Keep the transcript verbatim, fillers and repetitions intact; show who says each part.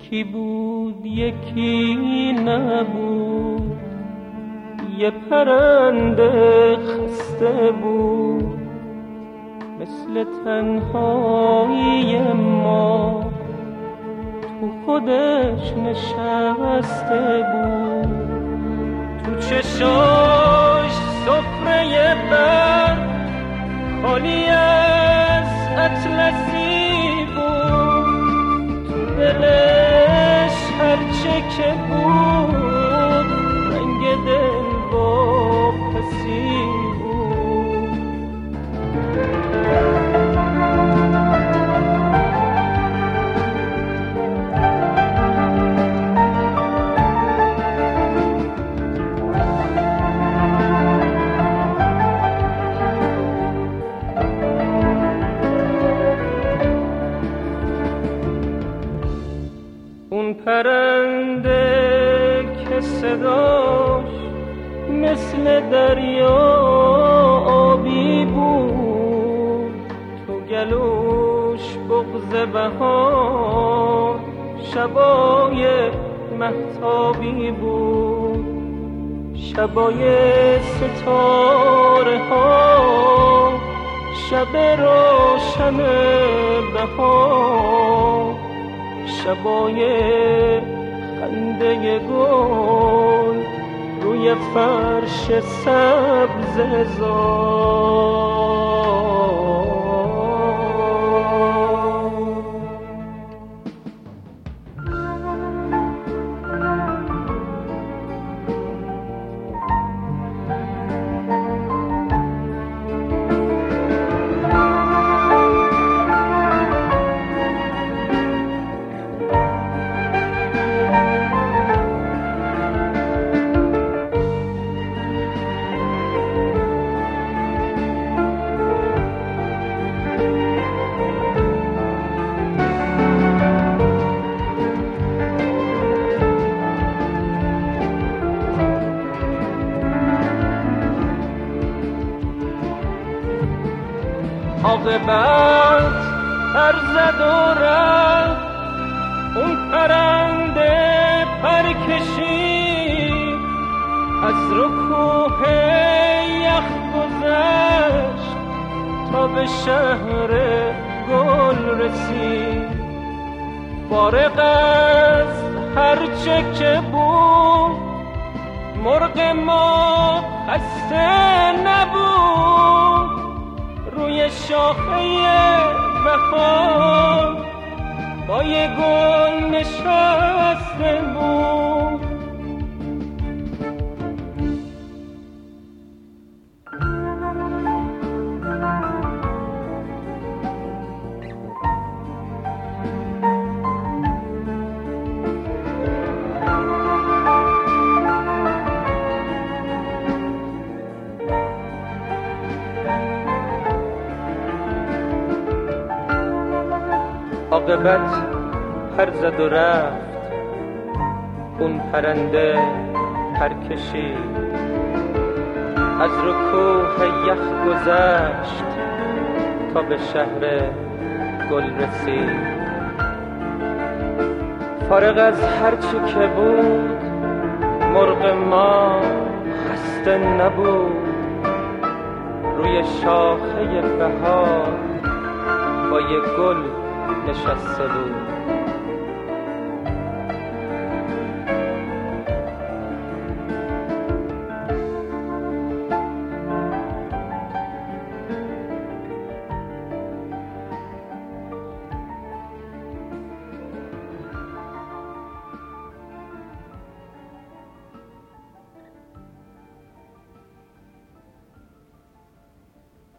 Speaker 1: یکی بود یکی نبود، یه پرنده خسته بود مثل تنهایی ما، تو خودش نشسته بود، تو چشاش سفره برد خالی از اطلسی بود، تو دلش هرچه که بود رنگ دل واپسی بود. اون پرنده که صداش مثل دریا آبی بود، تو گلوش بغض بهار شبای مهتابی بود، شبای ستاره ها شب روشن بهار، شبای خنده گل روی فرش سبز زار. عاقبت پر زد و رفت، اون پرنده پر کشید، از رکوه یخ گذشت تا به شهر گل رسید، فارغ از هرچه که بود مرغ ما خسته نبود، روی شاخه بهار با یه گل نشسته بود. عاقبت پر زد و رفت، اون پرنده پر کشید، از رکوه یخ گذشت تا به شهر گل رسید، فارغ از هرچی که بود مرغ ما خسته نبود، روی شاخه بهار با یه گل نشسته بود.